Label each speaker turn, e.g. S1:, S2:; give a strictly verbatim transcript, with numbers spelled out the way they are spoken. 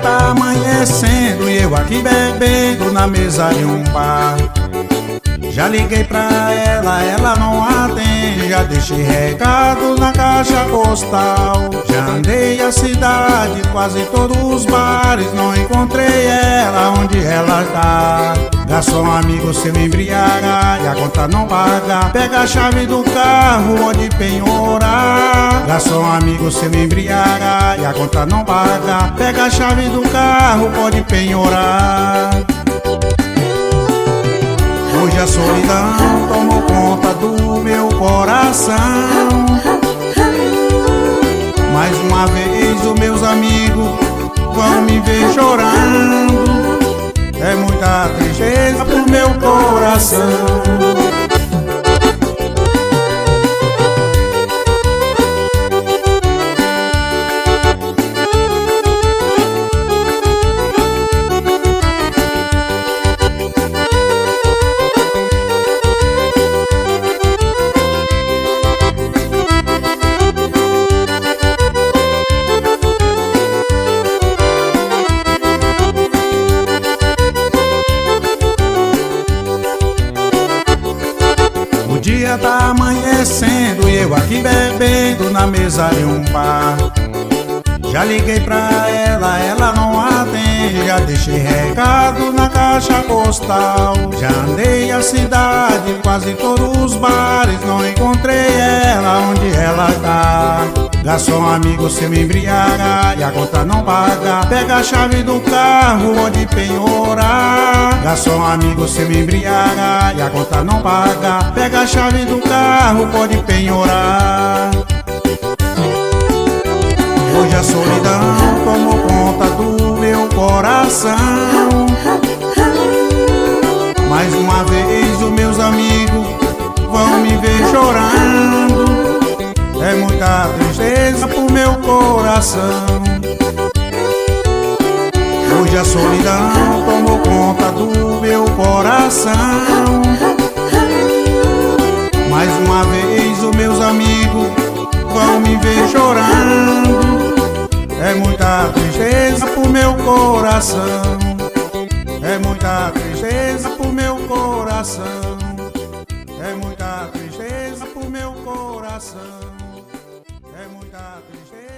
S1: tá amanhecendo e eu aqui bebendo na mesa de um bar. Já liguei pra ela, ela não atende. Já deixei recado na caixa postal. Já andei a cidade, quase todos os bares. Não encontrei ela, onde ela tá? Garçom amigo, se me embriagar e a conta não paga, pega a chave do carro onde penhorar. Garçom amigo, se me embriagar e a conta não paga, pega a chave do carro, pode penhorar. Hoje a solidão tomou conta do meu coração. Mais uma vez os meus amigos vão me ver chorando. É muita tristeza pro meu coração. O dia tá amanhecendo e eu aqui bebendo na mesa de um bar. Já liguei pra ela, ela não atende. Já deixei recado na caixa postal. Já andei a cidade, quase todos os bares. Não encontrei ela, onde ela tá? Garçom amigo, se me embriagar e a conta não paga, pega a chave do carro onde penhorar. Garçom amigo, se me embriagar e a conta não paga, pega a chave do carro, pode penhorar. Hoje a solidão tomou conta do meu coração. Mais uma vez os meus amigos vão me ver chorando. É muita tristeza pro meu coração. Hoje a solidão tomou conta do meu coração. Mais uma vez os meus amigos vão me ver chorando. É muita tristeza pro meu coração. É muita tristeza pro meu coração. É muita tristeza pro meu coração. É muita tristeza.